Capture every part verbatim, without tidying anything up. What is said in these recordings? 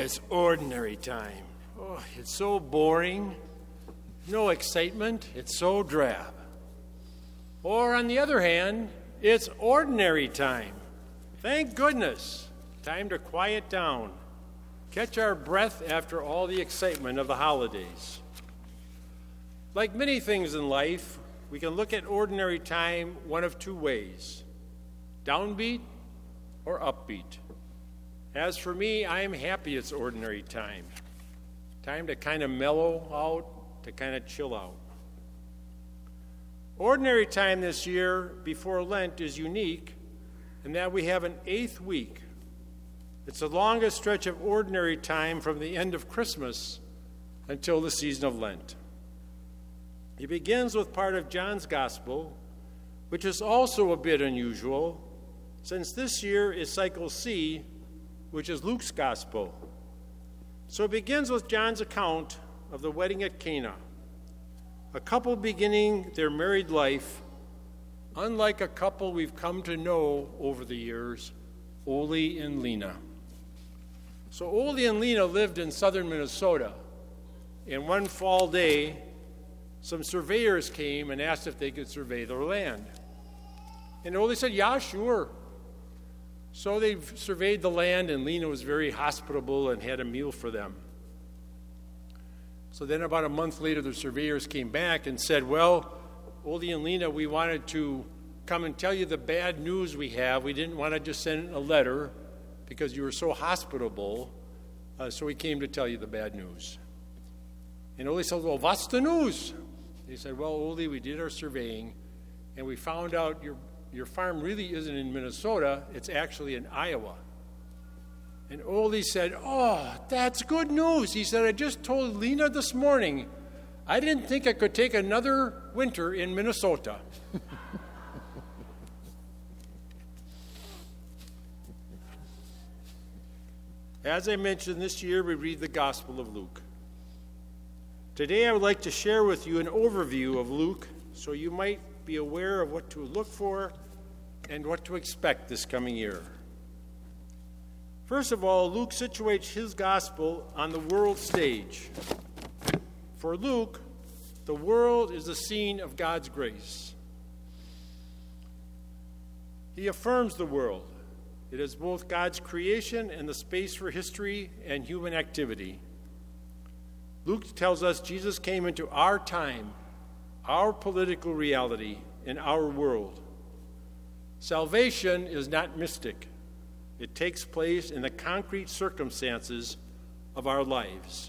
it's ordinary time. Oh, it's so boring. No excitement. It's so drab. Or on the other hand, it's ordinary time. Thank goodness. Time to quiet down. Catch our breath after all the excitement of the holidays. Like many things in life, we can look at ordinary time one of two ways: downbeat or upbeat. As for me, I am happy it's ordinary time. Time to kind of mellow out, to kind of chill out. Ordinary time this year before Lent is unique in that we have an eighth week. It's the longest stretch of ordinary time from the end of Christmas until the season of Lent. It begins with part of John's Gospel, which is also a bit unusual, since this year is Cycle C, which is Luke's Gospel. So it begins with John's account of the wedding at Cana, a couple beginning their married life, unlike a couple we've come to know over the years, Ole and Lena. So Ole and Lena lived in southern Minnesota, and one fall day, some surveyors came and asked if they could survey their land. And Ole said, yeah, sure. So they surveyed the land, and Lena was very hospitable and had a meal for them. So then about a month later, the surveyors came back and said, well, Ole and Lena, we wanted to come and tell you the bad news we have. We didn't want to just send a letter because you were so hospitable, uh, so we came to tell you the bad news. And Ole said, well, what's the news? They said, well, Ole, we did our surveying, and we found out your Your farm really isn't in Minnesota, it's actually in Iowa. And Ole said, oh, that's good news. He said, I just told Lena this morning, I didn't think I could take another winter in Minnesota. As I mentioned, this year we read the Gospel of Luke. Today I would like to share with you an overview of Luke so you might be aware of what to look for and what to expect this coming year. First of all, Luke situates his gospel on the world stage. For Luke, the world is the scene of God's grace. He affirms the world. It is both God's creation and the space for history and human activity. Luke tells us Jesus came into our time, our political reality, in our world. Salvation is not mystic. It takes place in the concrete circumstances of our lives.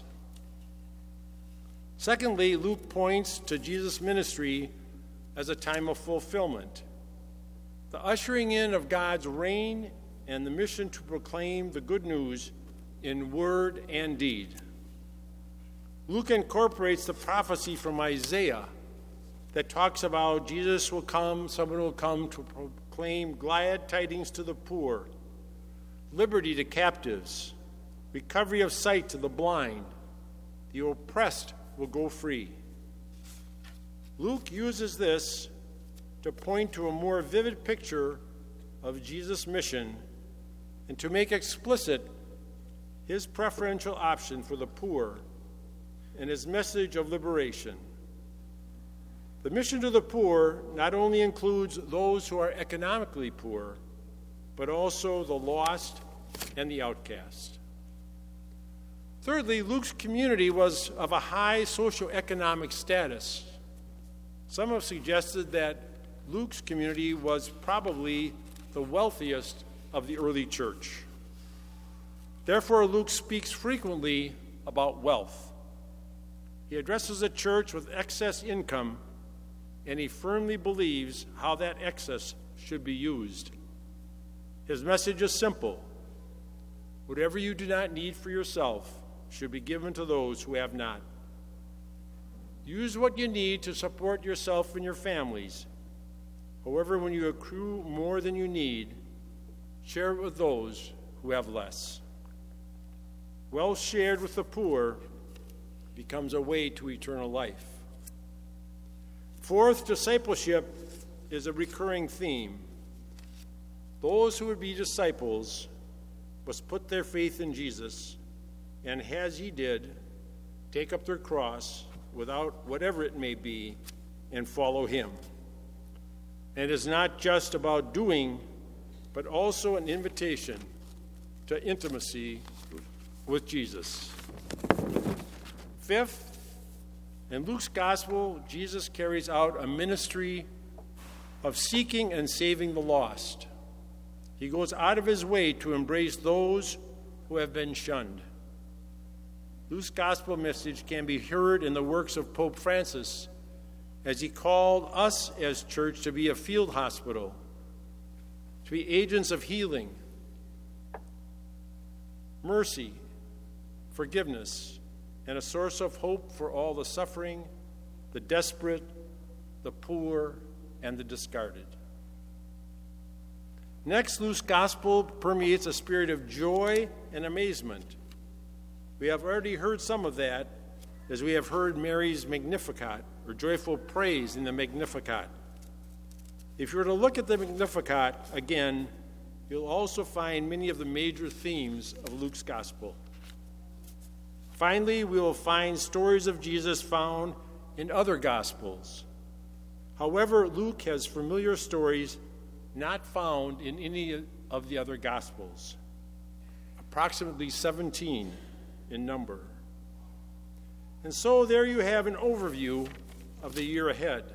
Secondly, Luke points to Jesus' ministry as a time of fulfillment, the ushering in of God's reign and the mission to proclaim the good news in word and deed. Luke incorporates the prophecy from Isaiah that talks about Jesus will come, someone will come to proclaim glad tidings to the poor, liberty to captives, recovery of sight to the blind, the oppressed will go free. Luke uses this to point to a more vivid picture of Jesus' mission and to make explicit his preferential option for the poor and his message of liberation. The mission to the poor not only includes those who are economically poor, but also the lost and the outcast. Thirdly, Luke's community was of a high socioeconomic status. Some have suggested that Luke's community was probably the wealthiest of the early church. Therefore, Luke speaks frequently about wealth. He addresses a church with excess income, and he firmly believes how that excess should be used. His message is simple. Whatever you do not need for yourself should be given to those who have not. Use what you need to support yourself and your families. However, when you accrue more than you need, share it with those who have less. Wealth shared with the poor becomes a way to eternal life. Fourth, discipleship is a recurring theme. Those who would be disciples must put their faith in Jesus, and as he did, take up their cross, without whatever it may be, and follow him. And it is not just about doing, but also an invitation to intimacy with Jesus. Fifth, in Luke's gospel, Jesus carries out a ministry of seeking and saving the lost. He goes out of his way to embrace those who have been shunned. Luke's gospel message can be heard in the works of Pope Francis as he called us as church to be a field hospital, to be agents of healing, mercy, forgiveness, and a source of hope for all the suffering, the desperate, the poor, and the discarded. Next, Luke's gospel permeates a spirit of joy and amazement. We have already heard some of that as we have heard Mary's Magnificat, or joyful praise in the Magnificat. If you were to look at the Magnificat again, you'll also find many of the major themes of Luke's gospel. Finally, we will find stories of Jesus found in other gospels. However, Luke has familiar stories not found in any of the other gospels, approximately seventeen in number. And so there you have an overview of the year ahead.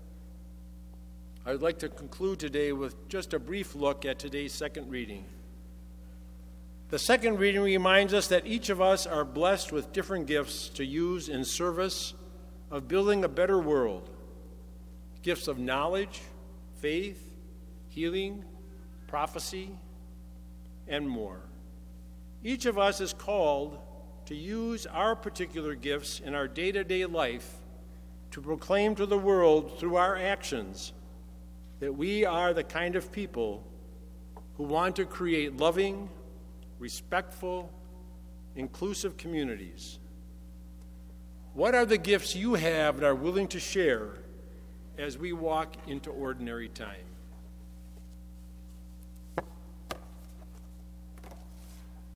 I would like to conclude today with just a brief look at today's second reading. The second reading reminds us that each of us are blessed with different gifts to use in service of building a better world. Gifts of knowledge, faith, healing, prophecy, and more. Each of us is called to use our particular gifts in our day-to-day life to proclaim to the world through our actions that we are the kind of people who want to create loving, respectful, inclusive communities. What are the gifts you have and are willing to share as we walk into ordinary times?